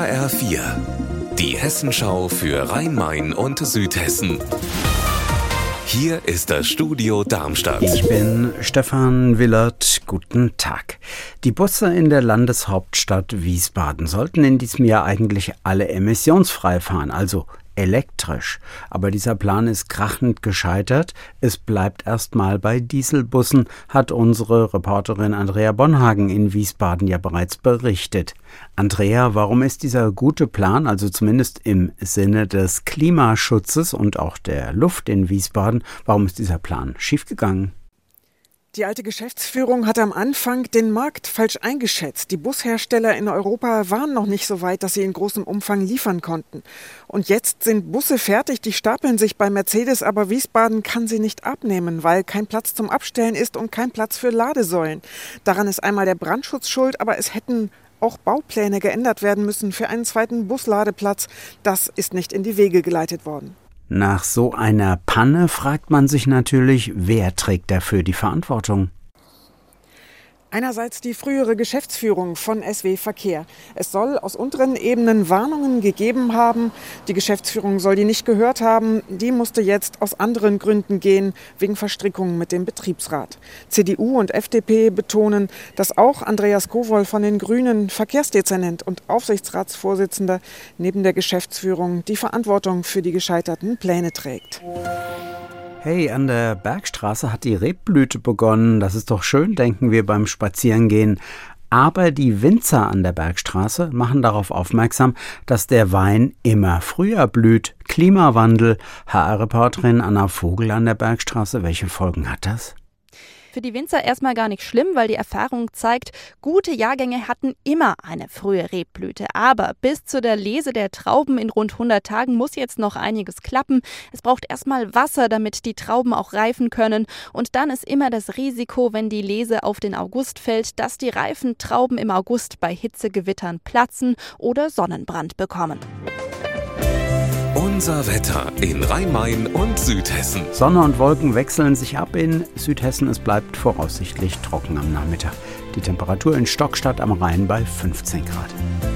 HR4, die Hessenschau für Rhein-Main und Südhessen. Hier ist das Studio Darmstadt. Ich bin Stefan Willert. Guten Tag. Die Busse in der Landeshauptstadt Wiesbaden sollten in diesem Jahr eigentlich alle emissionsfrei fahren, also elektrisch. Aber dieser Plan ist krachend gescheitert. Es bleibt erstmal bei Dieselbussen, hat unsere Reporterin Andrea Bonhagen in Wiesbaden ja bereits berichtet. Andrea, warum ist dieser gute Plan, also zumindest im Sinne des Klimaschutzes und auch der Luft in Wiesbaden, warum ist dieser Plan schiefgegangen? Die alte Geschäftsführung hatte am Anfang den Markt falsch eingeschätzt. Die Bushersteller in Europa waren noch nicht so weit, dass sie in großem Umfang liefern konnten. Und jetzt sind Busse fertig, die stapeln sich bei Mercedes, aber Wiesbaden kann sie nicht abnehmen, weil kein Platz zum Abstellen ist und kein Platz für Ladesäulen. Daran ist einmal der Brandschutz schuld, aber es hätten auch Baupläne geändert werden müssen für einen zweiten Busladeplatz. Das ist nicht in die Wege geleitet worden. Nach so einer Panne fragt man sich natürlich, wer trägt dafür die Verantwortung? Einerseits die frühere Geschäftsführung von SW Verkehr. Es soll aus unteren Ebenen Warnungen gegeben haben. Die Geschäftsführung soll die nicht gehört haben. Die musste jetzt aus anderen Gründen gehen, wegen Verstrickungen mit dem Betriebsrat. CDU und FDP betonen, dass auch Andreas Kowol von den Grünen, Verkehrsdezernent und Aufsichtsratsvorsitzender, neben der Geschäftsführung die Verantwortung für die gescheiterten Pläne trägt. Hey, an der Bergstraße hat die Rebblüte begonnen. Das ist doch schön, denken wir beim Spazierengehen. Aber die Winzer an der Bergstraße machen darauf aufmerksam, dass der Wein immer früher blüht. Klimawandel. HR-Reporterin Anna Vogel an der Bergstraße. Welche Folgen hat das? Für die Winzer erstmal gar nicht schlimm, weil die Erfahrung zeigt, gute Jahrgänge hatten immer eine frühe Rebblüte. Aber bis zu der Lese der Trauben in rund 100 Tagen muss jetzt noch einiges klappen. Es braucht erstmal Wasser, damit die Trauben auch reifen können. Und dann ist immer das Risiko, wenn die Lese auf den August fällt, dass die reifen Trauben im August bei Hitzegewittern platzen oder Sonnenbrand bekommen. Unser Wetter in Rhein-Main und Südhessen. Sonne und Wolken wechseln sich ab in Südhessen. Es bleibt voraussichtlich trocken am Nachmittag. Die Temperatur in Stockstadt am Rhein bei 15 Grad.